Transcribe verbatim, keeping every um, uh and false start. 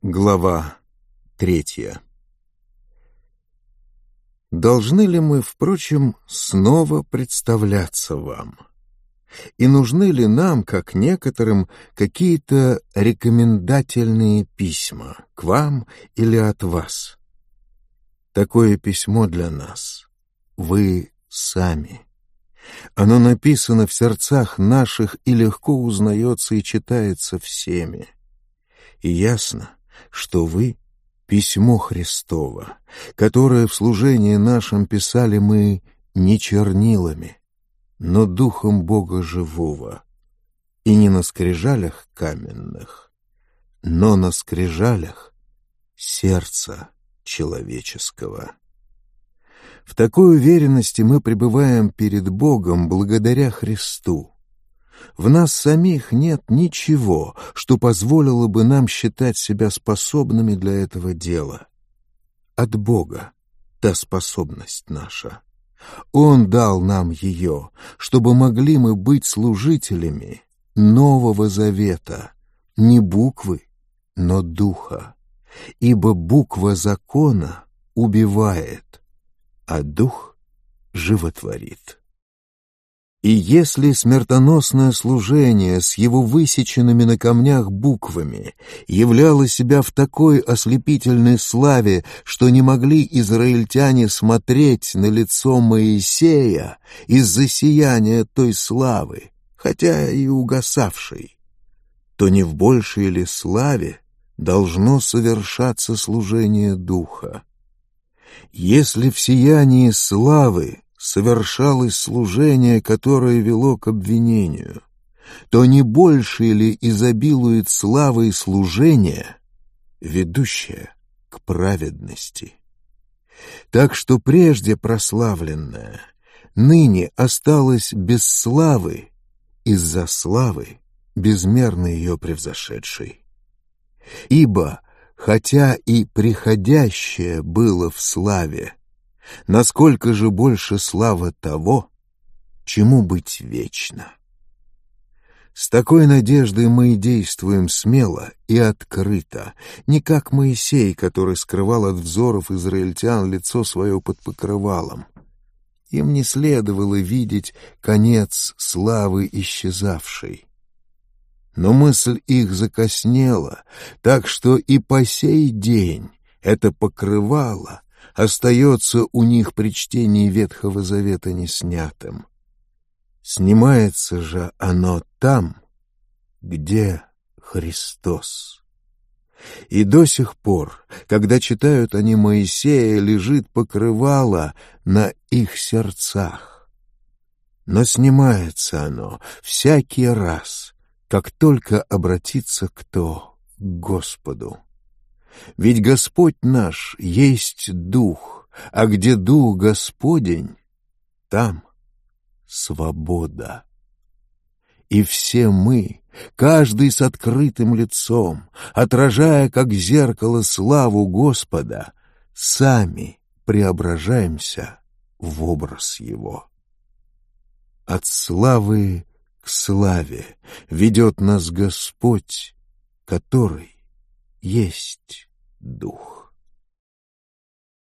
Глава третья. Должны ли мы, впрочем, снова представляться вам? И нужны ли нам, как некоторым, какие-то рекомендательные письма к вам или от вас? Такое письмо для нас — вы сами. Оно написано в сердцах наших и легко узнается и читается всеми. И ясно, что вы — письмо Христово, которое в служении нашем писали мы не чернилами, но Духом Бога Живого, и не на скрижалях каменных, но на скрижалях сердца человеческого. В такой уверенности мы пребываем перед Богом благодаря Христу. В нас самих нет ничего, что позволило бы нам считать себя способными для этого дела. От Бога та способность наша. Он дал нам ее, чтобы могли мы быть служителями Нового Завета, не буквы, но духа. Ибо буква закона убивает, а дух животворит. И если смертоносное служение с его высеченными на камнях буквами являло себя в такой ослепительной славе, что не могли израильтяне смотреть на лицо Моисея из-за сияния той славы, хотя и угасавшей, то не в большей ли славе должно совершаться служение Духа? Если в сиянии славы совершалось служение, которое вело к обвинению, то не больше ли изобилует славой служение, ведущее к праведности? Так что прежде прославленное ныне осталось без славы из-за славы, безмерно ее превзошедшей. Ибо, хотя и приходящее было в славе, насколько же больше слава того, чему быть вечно. С такой надеждой мы и действуем смело и открыто, не как Моисей, который скрывал от взоров израильтян лицо свое под покрывалом. Им не следовало видеть конец славы исчезавшей. Но мысль их закоснела, так что и по сей день это покрывало остается у них при чтении Ветхого Завета неснятым. Снимается же оно там, где Христос. И до сих пор, когда читают они Моисея, лежит покрывало на их сердцах. Но снимается оно всякий раз, как только обратится кто к Господу. Ведь Господь наш есть Дух, а где Дух Господень, там свобода. И все мы, каждый с открытым лицом, отражая как зеркало славу Господа, сами преображаемся в образ Его. От славы к славе ведет нас Господь, который есть Дух.